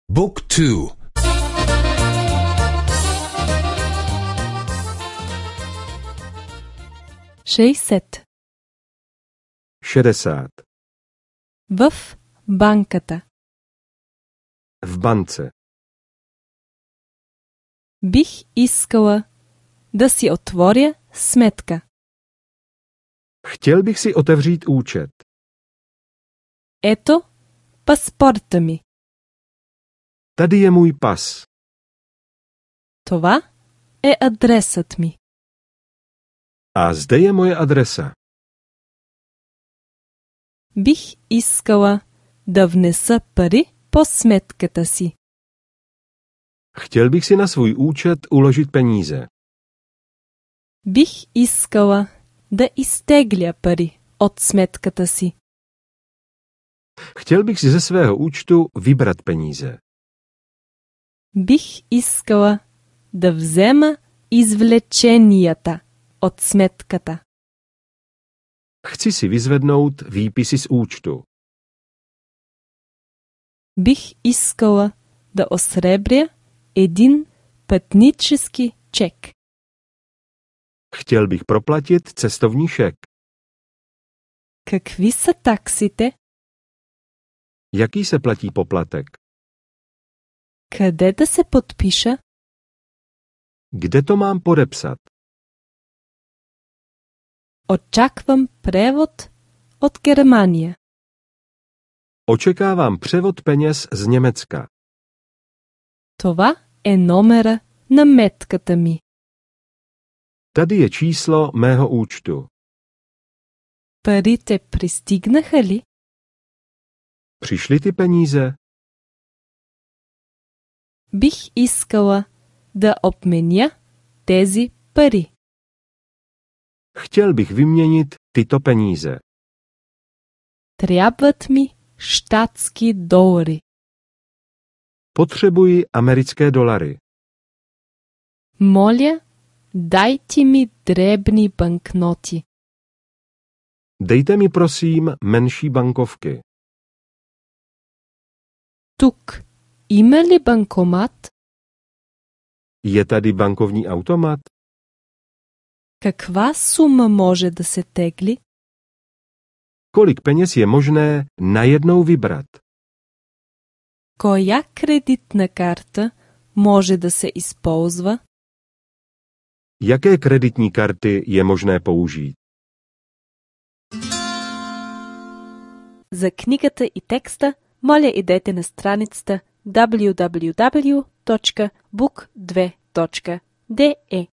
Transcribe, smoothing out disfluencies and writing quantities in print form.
Book 2. 60. 60. В банката. V bance. Бих искала да си отворя сметка. Chtěl bych si otevřít účet. Ето паспорта ми. Tady je můj pas. Това е адресът ми. A zde je moje adresa. Бих искала да внеса пари по сметката си. Chtěl bych si na svůj účet uložit peníze. Бих искала да изтегля пари от сметката си. Chtěl bych si ze svého účtu vybrat peníze. Бих искала да взема извлеченията от сметката. Chci si vyzvednout výpisy z účtu. Бих искала да осребря един пътнически чек. Chtěl bych proplatit cestovní šek. Какви са таксите? Jaký se platí poplatek? Къде да се подпиша? Kde to mám podepsat? Очаквам превод от Германия. Očekávám převod peněz z Německa. Това е номера на метката ми. Tady je číslo mého účtu. Парите пристигнаха ли? Přišly ty peníze? Бих искала да обменя тези пари. Chtěl bych vyměnit tyto peníze. Трябват ми щатски долари. Potřebuji americké dolary. Моля, дайте ми дребни банкноти. Dejte mi prosím menší bankovky. Тук има ли банкомат? Je tady bankovní automat? Каква сума може да се тегли? Kolik peněz je možné najednou vybrat? Коя кредитна карта може да се използва? Jaké kreditní karty je možné použít? За книгата и текста, моля идете на страницата www.book2.de.